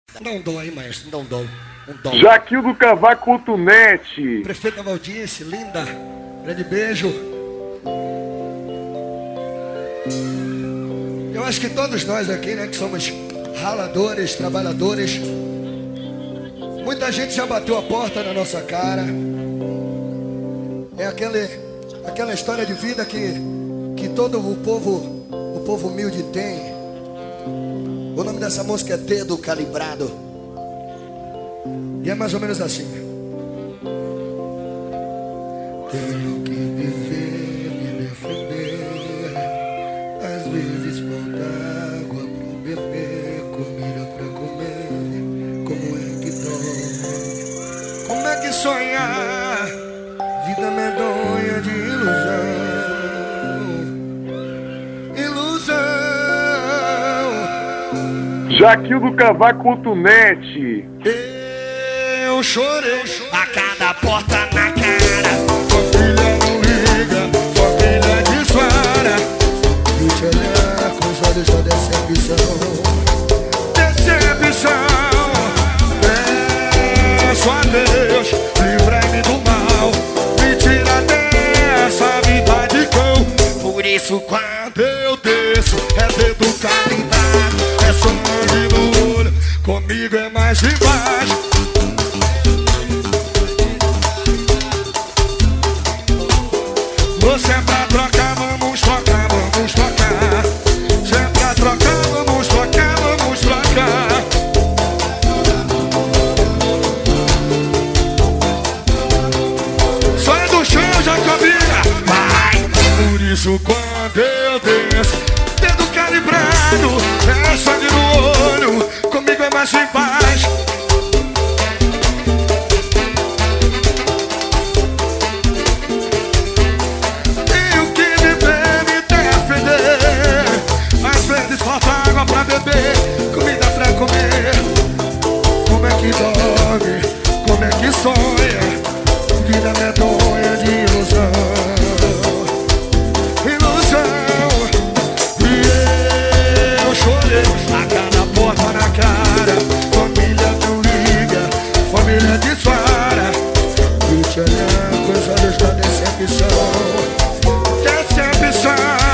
Dá um dom aí, maestro, dá um dom. Jaquil do Cavaco.net. Prefeita Valdice, linda. Grande beijo. Eu acho que todos nós aqui, né, que somos raladores, trabalhadores, muita gente já bateu a porta na nossa cara. É aquela história de vida que todo o povo humilde tem. O nome dessa música é Dedo Calibrado. E é mais ou menos assim. Tenho que viver, me defender. Às vezes falta água pro beber, comida pra comer. Como é que dói? Como é que sonhar? Vida medonha de ilusão. Jaquil do Cavaco.net. Eu chorei a cada porta na cara. Família não liga, família dispara. E te olhar com os olhos da decepção. Decepção. Peço a Deus, livrai-me do mal. Me tira dessa vida de cão. Por isso quando eu desço é dedo calibrado, é sangue no olho, comigo é mais embaixo. Você é pra trocar, vamos trocar, vamos trocar. Se é pra trocar, vamos trocar, vamos trocar. Sai do chão, Jacobina, vai. Por isso quando eu desço, dedo calibrado, é sangue no olho, comigo é mais em paz. Tenho que viver, me defender. Às vezes falta água pra beber, comida pra comer. Como é que dorme, como é que sonha? Vida medonha de ilusão. A cada porta na cara, família não liga, família dispara. E te olhar com os olhos da decepção. Decepção.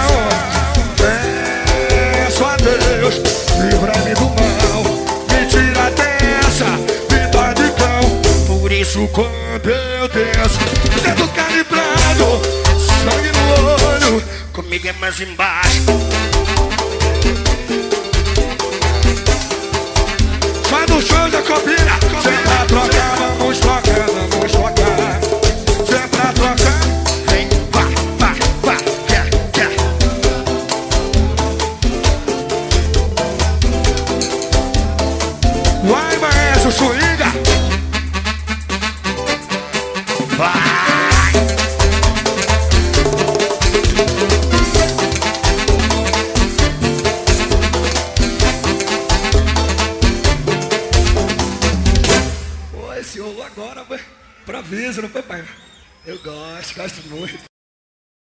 Peço a Deus, livrai-me do mal. Me tira dessa vida de cão. Por isso quando eu desço, dedo calibrado, sangue no olho, comigo é mais embaixo. No show da Copina, se é pra trocar, vamos trocar, vamos trocar. Se é pra trocar, vem, vá, quer. Vai, maestro, swinga. Vai. Esse ovo agora, pra aviso, não foi, pai? Eu gosto muito.